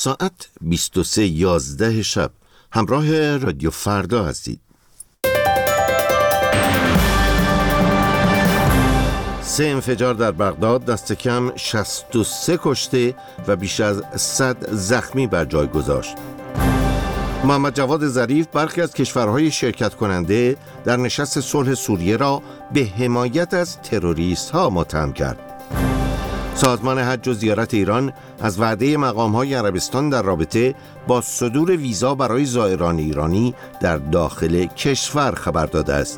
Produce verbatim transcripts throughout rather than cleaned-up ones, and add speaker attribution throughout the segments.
Speaker 1: ساعت بیست و سه یازده شب همراه رادیو فردا هستید. سه انفجار در بغداد دست کم شصت و سه کشته و بیش از صد زخمی بر جای گذاشت. محمد جواد ظریف برخی از کشورهای شرکت کننده در نشست صلح سوریه را به حمایت از تروریست ها متهم کرد. سازمان حج و زیارت ایران از وعده مقام‌های عربستان در رابطه با صدور ویزا برای زائران ایرانی در داخل کشور خبر داده است.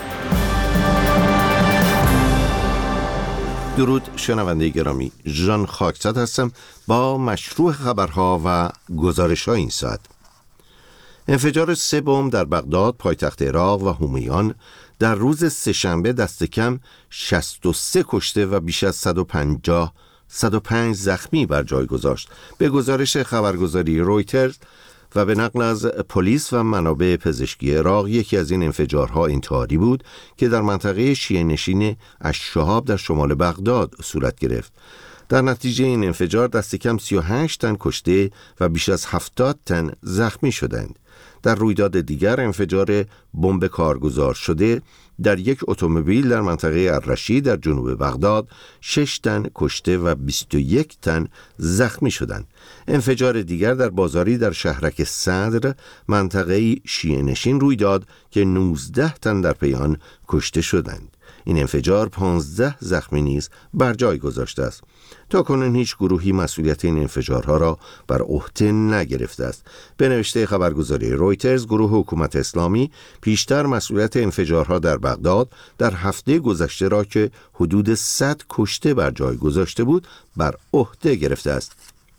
Speaker 1: درود شنونده گرامی، ژان خاکزاد هستم با مشروع خبرها و گزارش‌های این ساعت. انفجار سه بمب در بغداد پایتخت عراق و همیان در روز سه‌شنبه دست کم شصت و سه کشته و بیش از صد و پنجاه صد و پنج زخمی بر جای گذاشت. به گزارش خبرگزاری رویترز و به نقل از پلیس و منابع پزشکی عراق، یکی از این انفجارها انتحاری بود که در منطقه شیعه نشین الشهاب در شمال بغداد صورت گرفت. در نتیجه این انفجار دست کم سی و هشت تن کشته و بیش از هفتاد تن زخمی شدند. در رویداد دیگر انفجار بمب کارگزار شده در یک اتومبیل در منطقه الرشید در جنوب بغداد شش تن کشته و بیست و یک تن زخمی شدند. انفجار دیگر در بازاری در شهرک صدر منطقه شیعه نشین روی داد که نوزده تن در پی آن کشته شدند. این انفجار پانزده زخمی نیز بر جای گذاشته است. تا کنون هیچ گروهی مسئولیت این انفجارها را بر عهده نگرفته است. به نوشته خبرگزاری رویترز، گروه حکومت اسلامی پیشتر مسئولیت انفجارها در بغداد در هفته گذشته را که حدود صد کشته بر جای گذاشته بود بر عهده گرفته است.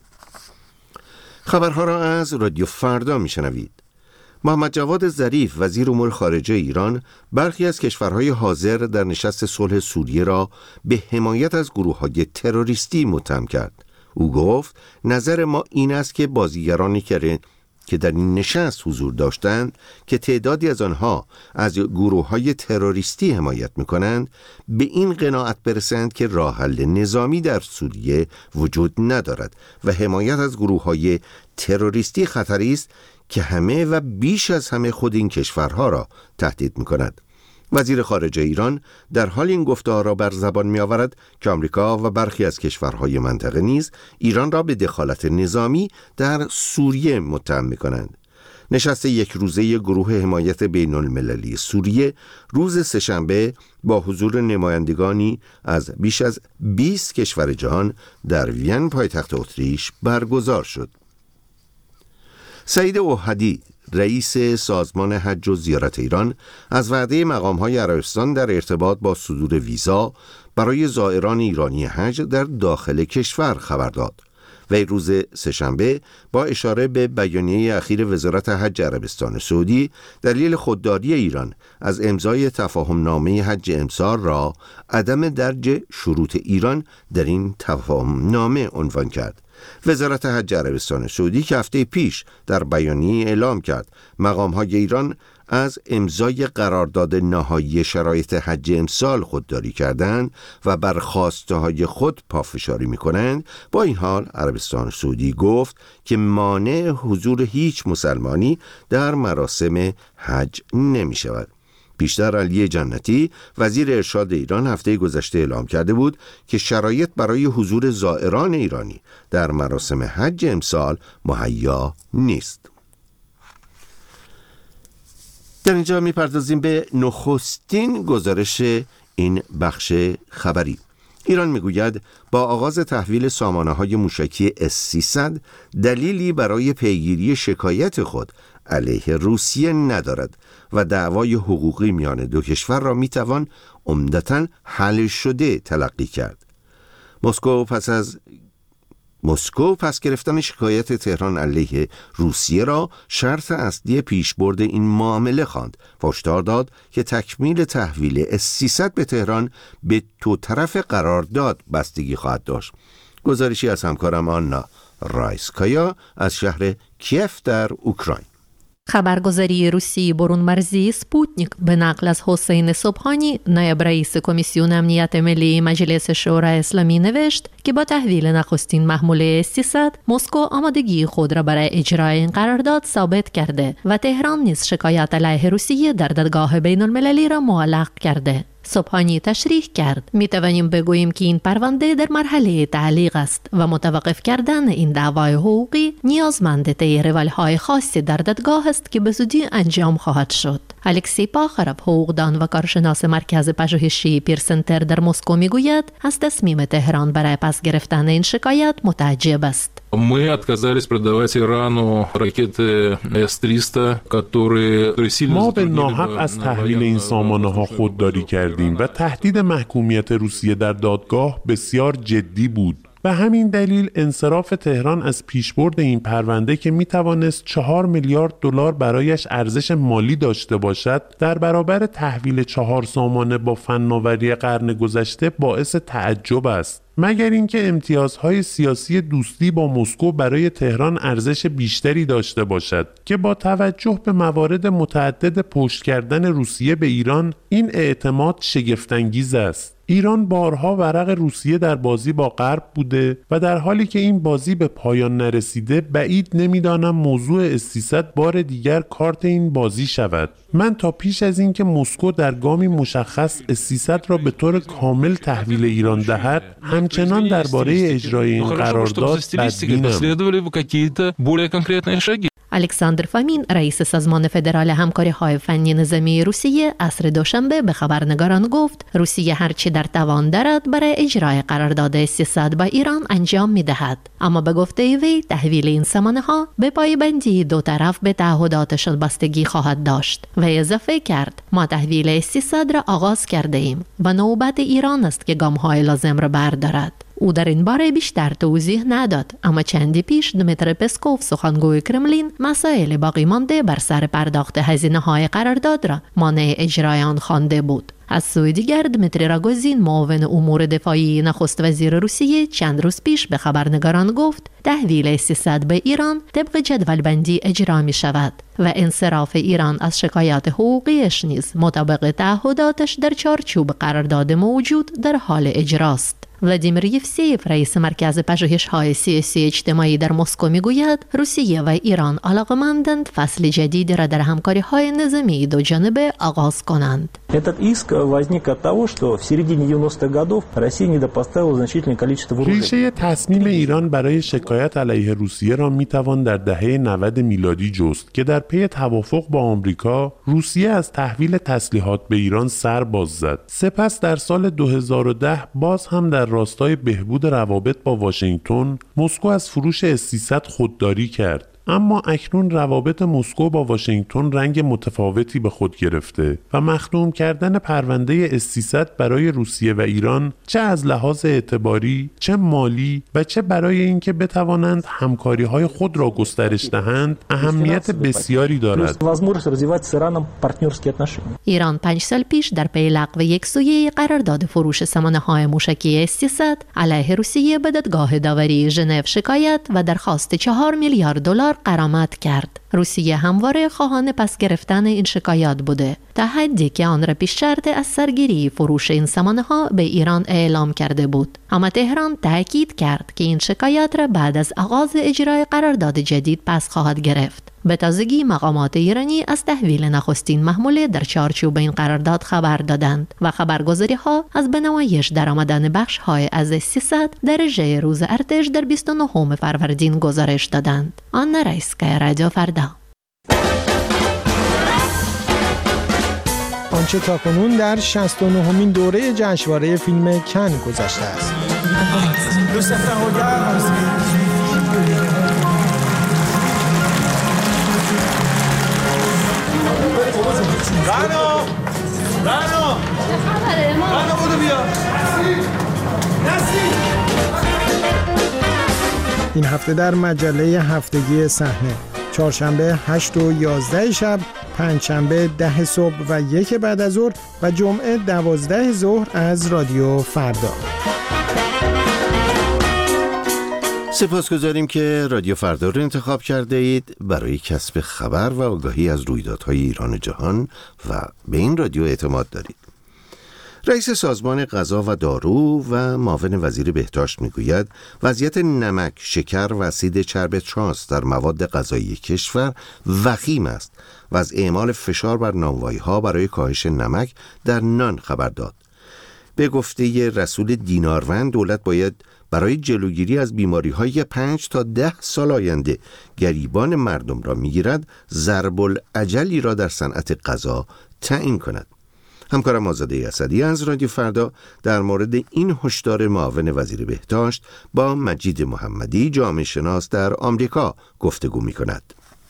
Speaker 1: خبرها را از رادیو فردا میشنوید. محمد جواد ظریف وزیر امور خارجه ایران برخی از کشورهای حاضر در نشست صلح سوریه را به حمایت از گروه‌های تروریستی متهم کرد. او گفت نظر ما این است که بازیگرانی که که در این نشست حضور داشتند که تعدادی از آنها از گروه‌های تروریستی حمایت می‌کنند به این قناعت برسند که راه حل نظامی در سوریه وجود ندارد و حمایت از گروه‌های تروریستی خطری است که همه و بیش از همه خود این کشورها را تهدید می‌کند. وزیر خارجه ایران در حال این گفته‌ها را بر زبان می‌آورد که آمریکا و برخی از کشورهای منطقه نیز ایران را به دخالت نظامی در سوریه متهم می‌کنند. نشست یک روزه گروه حمایت بین المللی سوریه روز سه‌شنبه با حضور نمایندگانی از بیش از بیست کشور جهان در وین پایتخت اتریش برگزار شد. سعید اوحدی رئیس سازمان حج و زیارت ایران از وعده مقام‌های عربستان در ارتباط با صدور ویزا برای زائران ایرانی حج در داخل کشور خبر داد. وی روز سه‌شنبه با اشاره به بیانیه اخیر وزارت حج عربستان سعودی دلیل خودداری ایران از امضای تفاهم نامه حج امسال را عدم درج شروط ایران در این تفاهم نامه عنوان کرد. وزارت حج عربستان سعودی که هفته پیش در بیانیه اعلام کرد مقام‌های ایران از امضای قرارداد نهایی شرایط حج امسال خودداری کردند و بر خواسته‌های خود پافشاری می‌کنند، با این حال عربستان سعودی گفت که مانع حضور هیچ مسلمانی در مراسم حج نمی‌شود. پیشتر علی جنتی وزیر ارشاد ایران هفته گذشته اعلام کرده بود که شرایط برای حضور زائران ایرانی در مراسم حج امسال مهیا نیست. در اینجا می‌پردازیم به نخستین گزارش این بخش خبری. ایران میگوید با آغاز تحویل سامانه‌های موشکی اس سیصد دلیلی برای پیگیری شکایت خود علیه روسیه ندارد و دعوای حقوقی میان دو کشور را میتوان عمدتاً حل شده تلقی کرد. مسکو پس از مسکو پس گرفتن شکایت تهران علیه روسیه را شرط اصلی پیشبرد این معامله خواند و هشدار داد که تکمیل تحویل اس سیصد به تهران به دو طرف قرارداد بستگی خواهد داشت. گزارشی از همکارم آنا رایسکایا از شهر کیف در اوکراین.
Speaker 2: خبرگزاری روسی برون مرزی سپوتنیک به نقل از حسین صبحانی نایب رئیس کمیسیون امنیت ملی مجلس شورای اسلامی نوشت که با تحویل نخستین محموله سیصد مسکو آمادگی خود را برای اجرای این قرارداد ثابت کرده و تهران نیز شکایت علیه روسیه در دادگاه بین المللی را معلق کرده. صبحانی تشریح کرد می توانیم بگوییم که این پرونده در مرحله تعلیق است و متوقف کردن این دعوای حقوقی نیازمند طی روالهای خاصی در دادگاه است که به زودی انجام خواهد شد. الکسی پاخرب، حقوقدان و کارشناس مرکز پژوهشی پیرسنتر در مسکو میگوید از تصمیم تهران برای پس گرفتن این شکایت متعجب است.
Speaker 3: Мы отказались продавать Ирану ракеты эс триста, которые сильно
Speaker 4: ما به ناحق از تحویل این سامانه‌ها خودداری کردیم و تهدید محکومیت روسیه در دادگاه بسیار جدی بود. به همین دلیل انصراف تهران از پیشبرد این پرونده که میتوانست چهار میلیارد دلار برایش ارزش مالی داشته باشد در برابر تحویل چهار سامانه با فناوری قرن گذشته باعث تعجب است. مگر اینکه امتیازهای سیاسی دوستی با مسکو برای تهران ارزش بیشتری داشته باشد که با توجه به موارد متعدد پشت کردن روسیه به ایران این اعتماد شگفت‌انگیز است. ایران بارها ورق روسیه در بازی با غرب بوده و در حالی که این بازی به پایان نرسیده بعید نمیدانم موضوع اس سیصد بار دیگر کارت این بازی شود. من تا پیش از این که مسکو در گامی مشخص اس سیصد را به طور کامل تحویل ایران دهد همچنان درباره اجرای این قرارداد بدبینم.
Speaker 2: الکساندر فامین، رئیس سازمان فدرال همکاری‌های فنی نظامی روسیه، عصر دوشنبه به خبرنگاران گفت روسیه هرچی در توان دارد برای اجرای قرارداد سیصد با ایران انجام می‌دهد، اما به گفته وی تحویل این سامانه‌ها به پایبندی دو طرف به تعهداتشان بستگی خواهد داشت و اضافه کرد ما تحویل سیصد را آغاز کرده ایم و نوبت ایران است که گام‌های لازم را بردارد. او در این باره بیشتر توضیح نداد، اما چندی پیش دمیتری پسکوف، سخنگوی کرملین، مسائل باقی مانده بر سر پرداخت هزینه‌های قرارداد را مانع اجرای آن خوانده بود. از سوی دیگر دمیتری راگوزین، معاون امور دفاعی نخست وزیر روسیه، چند روز پیش به خبرنگاران گفت تحویل سیصد به ایران طبق جدول بندی اجرا می شود و انصراف ایران از شکایات حقوقیش نیز مطابق تعهداتش در چارچوب قرارداد موجود در حال اجراست. ولادیمیر یفسیف، رئیس مرکز پژوهش‌های سیاسی اجتماعی در مسکو میگوید روسیه و ایران علاقه‌مندند فصل جدیدی را در همکاری‌های نظامی دو جانبه آغاز کنند.
Speaker 4: ریشه تصمیم ایران برای شکایت علیه روسیه را میتوان در دهه نود میلادی جست که در پی توافق با آمریکا روسیه از تحویل تسلیحات به ایران سر باز زد. سپس در سال دو هزار و ده باز هم در راستای بهبود روابط با واشنگتن مسکو از فروش اس سیصد خودداری کرد. اما اکنون روابط مسکو با واشنگتن رنگ متفاوتی به خود گرفته و مختوم کردن پرونده اس سیصد برای روسیه و ایران چه از لحاظ اعتباری، چه مالی و چه برای اینکه بتوانند همکاری‌های خود را گسترش دهند اهمیت بسیاری دارد.
Speaker 2: ایران پنج سال پیش در پی لغو یکسویه قرارداد فروش سامانه‌های موشکی اس سیصد علیه روسیه به دادگاه داوری ژنو شکایت و درخواست چهار میلیارد دلار غرامت کرد. روسیه همواره خواهان پس گرفتن این شکایات بوده تا حدی که آن را پیش شرط از سرگیری فروش این سامانه‌ها به ایران اعلام کرده بود. اما تهران تاکید کرد که این شکایات را بعد از آغاز اجرای قرارداد جدید پس خواهد گرفت. به تازگی مقامات ایرانی از تحویل نخستین محموله در چارچوب این قرارداد خبر دادند و خبرگزاری‌ها از به نمایش درآمدن بخش‌های از اس سیصد در رژه روز ارتش در بیست و نهم فروردین گزارش دادند. آن رئیس‌کای رادیو فردا.
Speaker 5: آنچه تاکنون در شصت و نهمین دوره جشنواره فیلم کن گذشته است.
Speaker 6: رانو رانو رانو بودو بیا
Speaker 5: این هفته در مجله هفتگی صحنه چهارشنبه هشت و یازده شب، پنجشنبه ده صبح و یک بعد از ظهر و جمعه دوازده ظهر از رادیو فردا.
Speaker 1: سپاسگزاریم که رادیو فردا رو انتخاب کرده اید برای کسب خبر و آگاهی از رویدادهای ایران و جهان و به این رادیو اعتماد دارید. رئیس سازمان غذا و دارو و معاون وزیر بهداشت میگوید وضعیت نمک، شکر و اسید چرب ترانس در مواد غذایی کشور وخیم است و از اعمال فشار بر نانوایی‌ها برای کاهش نمک در نان خبر داد. به گفته رسول دیناروند دولت باید برای جلوگیری از بیماری‌های پنج تا ده سال آینده گریبان مردم را می‌گیرد، ضرب الاجلی را در صنعت غذا تعیین کند. همکارم آزاده اسدی از رادیو فردا در مورد این هشدار معاون وزیر بهداشت با مجید محمدی، جامعه شناس در آمریکا گفتگو می‌کند.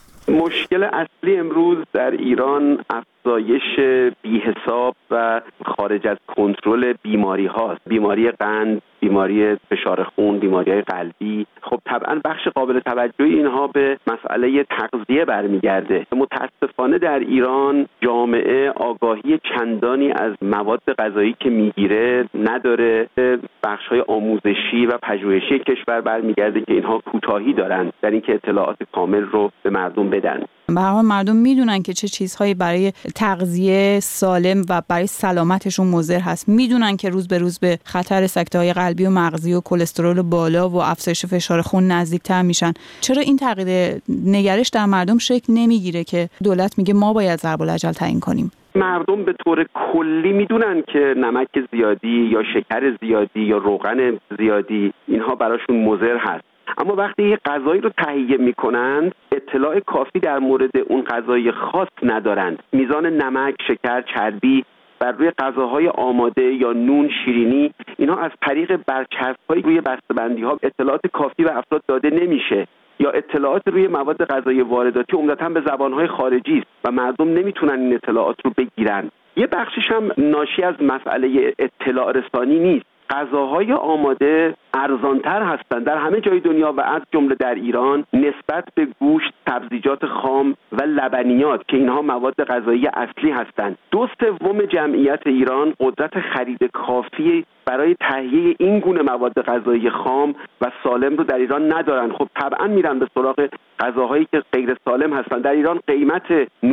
Speaker 7: مشکل اصلی امروز در ایران افزایش بی‌حساب و خارج از کنترل بیماری هاست. بیماری قند، بیماری فشار خون، بیماری‌های قلبی. خب طبعا بخش قابل توجهی اینها به مسئله تغذیه برمیگرده. متاسفانه در ایران جامعه آگاهی چندانی از مواد غذایی که میگیره نداره. بخش‌های آموزشی و پژوهشی کشور برمیگرده که اینها کوتاهی دارن در اینکه اطلاعات کامل رو به مردم بدن.
Speaker 8: به هر حال مردم میدونن که چه چیزهایی برای تغذیه سالم و برای سلامتشون مضر هست. میدونن که روز به روز به خطر سکته‌های قلبی و مغزی و کلسترول بالا و افزایش فشار خون نزدیکتر میشن. چرا این تغییر نگرش در مردم شکل نمیگیره که دولت میگه ما باید ضرب الاجل تعیین کنیم؟
Speaker 7: مردم به طور کلی میدونن که نمک زیادی یا شکر زیادی یا روغن زیادی اینها براشون مضر هست. اما وقتی یه غذایی رو تهیه میکنند اطلاع کافی در مورد اون غذای خاص ندارند. میزان نمک، شکر، چربی بر روی غذاهای آماده یا نون، شیرینی، اینها از طریق برچسب‌های روی بسته‌بندی‌ها اطلاعات کافی به افراد داده نمیشه. یا اطلاعات روی مواد غذایی وارداتی عمدتاً به زبان‌های خارجی است و مردم نمیتونن این اطلاعات رو بگیرن. یه بخشش هم ناشی از مسئله اطلاع رسانی نیست. غذاهای آماده ارزانتر هستند در همه جای دنیا و از جمله در ایران نسبت به گوشت، سبزیجات خام و لبنیات که اینها مواد غذایی اصلی هستند. دو سوم جمعیت ایران قدرت خرید کافی برای تهیه این گونه مواد غذایی خام و سالم رو در ایران ندارن. خب طبعا میرن به سراغ غذاهایی که غیر سالم هستند. در ایران قیمت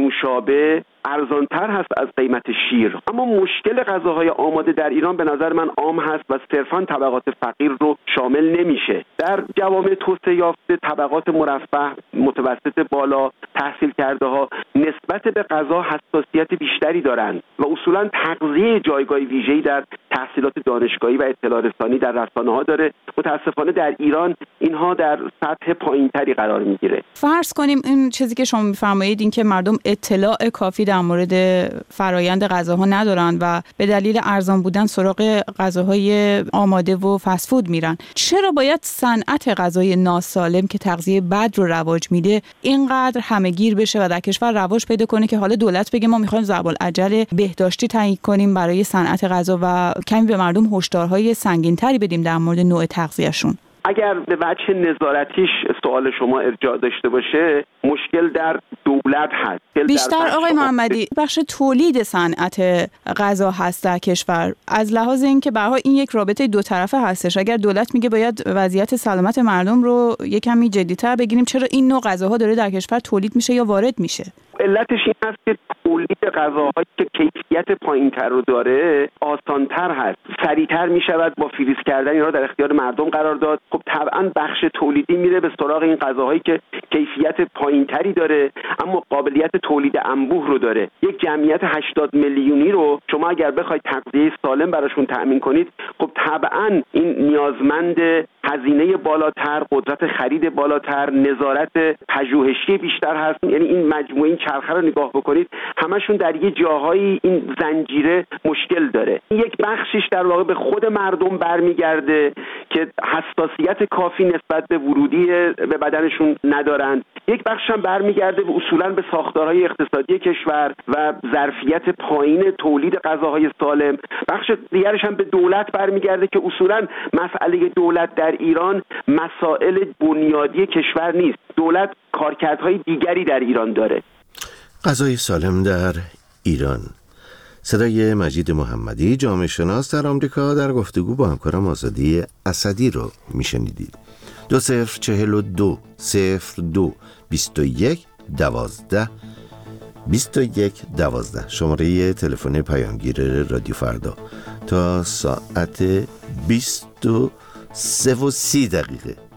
Speaker 7: نوشابه ارزانتر هست از قیمت شیر. اما مشکل غذاهای آماده در ایران به نظر من عام هست و صرفاً طبقات فقیر رو شامل نمیشه. در جوامع توسعه یافته طبقات مرفه، متوسط بالا، تحصیل کرده ها نسبت به غذا حساسیت بیشتری دارند و اصولاً تغذیه جایگاه ویژه‌ای در تحصیلات دانشگاهی و اطلاع رسانی در رسانه‌ها داره. متاسفانه در ایران اینها در سطح پایینتری قرار میگیره.
Speaker 8: فرض کنیم این چیزی که شما میفرمایید این که مردم اطلاع کافی در مورد فرایند غذاها ندارن و به دلیل ارزان بودن سراغ غذاهای آماده و فست فود میرن. چرا باید صنعت غذای ناسالم که تغذیه بد رو رواج میده اینقدر همه‌گیر بشه و در کشور رواج پیدا کنه که حالا دولت بگه ما میخوایم ضرب الاجل بهداشتی تعیین کنیم برای صنعت غذا و کمی به مردم هشدارهای سنگین‌تری بدیم در مورد نوع تغذیه‌شون؟
Speaker 7: اگر به وجه نظارتیش سوال شما ارجاع داشته باشه مشکل در دولت هست.
Speaker 8: بیشتر آقای محمدی بخش تولید صنعت غذا هست در کشور. از لحاظ اینکه به هر حال این یک رابطه دو طرفه هستش. اگر دولت میگه باید وضعیت سلامت مردم رو یک کمی جدی‌تر بگیریم، چرا این نوع غذاها داره در کشور تولید میشه یا وارد میشه؟
Speaker 7: علتش این هست که تولید غذاهایی که کیفیت پایین‌تر رو داره آسان‌تر هست، سریع‌تر میشود با فریز کردن اینا در اختیار مردم قرار داد. خب طبعاً بخش تولیدی میره به سراغ این غذاهایی که کیفیت پایین‌تری داره اما قابلیت تولید انبوه رو داره. یک جمعیت هشتاد میلیونی رو شما اگر بخواید تغذیه سالم براشون تأمین کنید، خب طبعاً این نیازمند هزینه بالاتر، قدرت خرید بالاتر، نظارت پژوهشی بیشتر هست. یعنی این مجموعه این چرخه رو نگاه بکنید همشون در یه جاهایی این زنجیره مشکل داره. یک بخشش در واقع به خود مردم برمیگرده که حساسیت کافی نسبت به ورودی به بدنشون ندارن. یک بخش هم برمیگرده به اصولاً به ساختارهای اقتصادی کشور و ظرفیت پایین تولید غذاهای سالم. بخش دیگرش هم به دولت برمیگرده که اصولاً مسئله دولت در ایران مسائل بنیادی کشور نیست. دولت کارکردهای دیگری در ایران داره.
Speaker 1: غذای سالم در ایران. صدای مجید محمدی، جامعه شناس در آمریکا، در گفتگو با همکارم آزادی اسدی رو میشنیدید. دو صفر چهل و دو صفر دو بیست و یک دوازده بیست و یک دوازده شماره تلفن پیامگیر رادیو فردا. تا ساعت بیست و سه و سی دقیقه